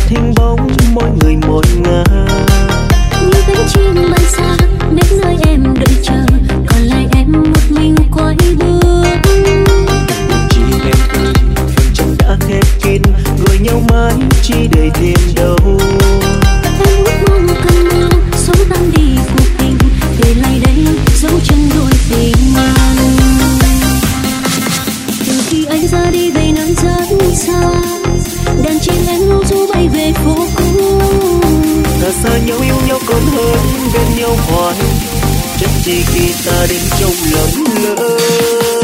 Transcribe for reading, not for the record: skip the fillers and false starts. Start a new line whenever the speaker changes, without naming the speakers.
hình bóng mỗi người một ngả.
Như cánh chim bay xa đến nơi em đợi chờ, còn lại em một mình quay bước.
Chỉ em ơi, phần chân đã khép kín, gọi nhau mãi chỉ để thêm đâu.
Em ước mong cơn mưa xóa tan đi cuộc tình, để lại đây dấu chân đôi tình. Từ khi anh ra đi về nơi rất xa, đàn chim em ngô du bay về phố cũ.
Ta xa nhau yêu nhau còn hơn bên nhau hoài, chắc chỉ khi ta đến trong lầm lỡ.